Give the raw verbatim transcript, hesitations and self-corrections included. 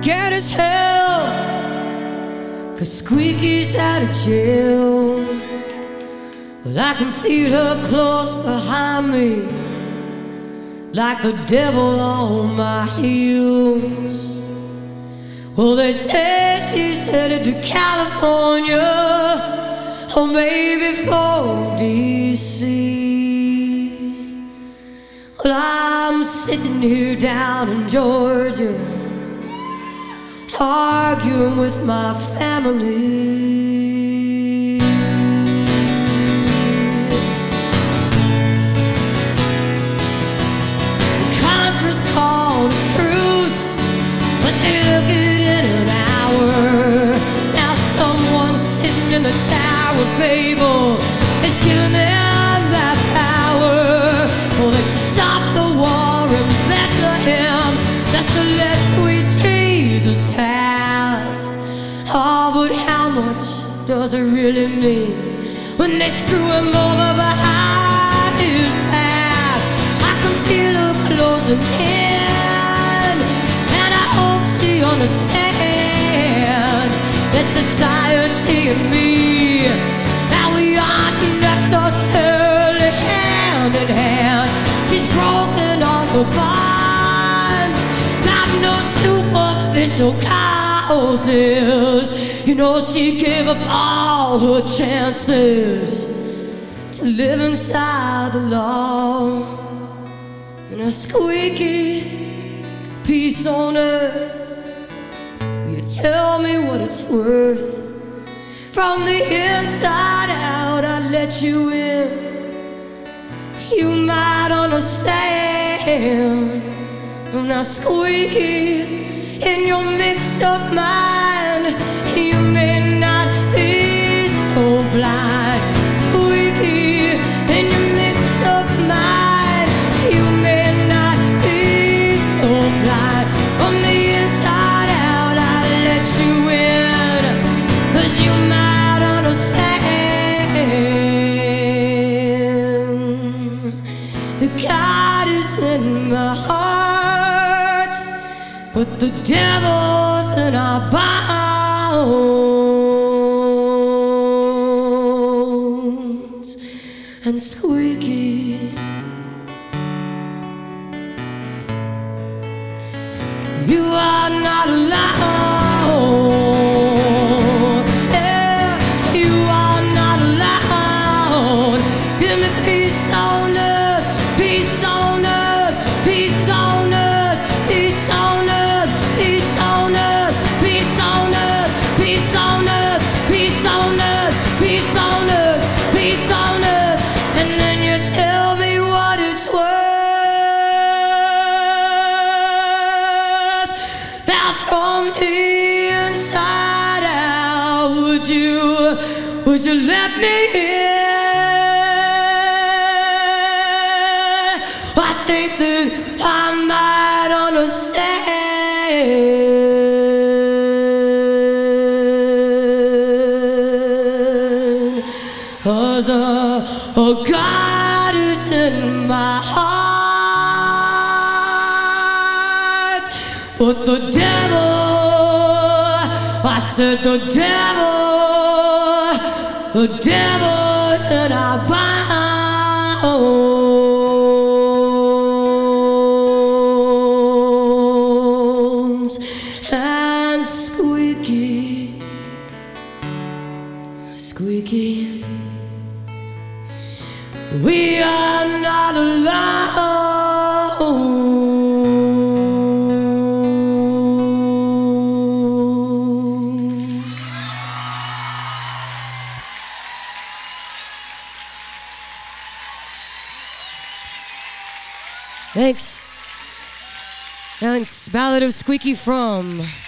scared as hell, 'cause Squeaky's out of jail. Well, I can feel her close behind me, like the devil on my heels. Well, they say she's headed to California, or maybe for D C. Well, I'm sitting here down in Georgia, arguing with my family. The Contras called a truce, but they look it in an hour. Now someone sitting in the Tower of Babel is giving them that power. Well, they stopped the war in Bethlehem just to let sweet Jesus pass. Oh, but how much does it really mean when they screw him over behind his back? I can feel her closing in, and I hope she understands that society and me, that we aren't necessarily hand in hand. She's broken all her bonds, got no superficial causes. You know, she gave up all her chances to live inside the law. And a squeaky peace on earth, you tell me what it's worth. From the inside out, I'd let you in. You might understand. Now Squeaky, in your mixed up mind, you may not be so blind. Squeaky, in your mixed up mind, you may not be so blind. From the inside out, I'll let you in, 'cause you might understand. The God is in my heart, but the devil's in our bones. And Squeaky, you are not alone. Yeah, you are not alone. Give me peace on earth, peace on earth, peace on earth, peace on earth, peace on earth, peace on earth, peace on earth, peace on earth, peace on earth, peace on earth. And then you tell me what it's worth. Now from the inside out, would you, would you let me in? I think that I might understand, 'cause a, a God is in my heart, but the devil, I said the devil, the devil's in our bones. And Squeaky, Squeaky, we are not alone. Thanks. Thanks. Ballad of Squeaky from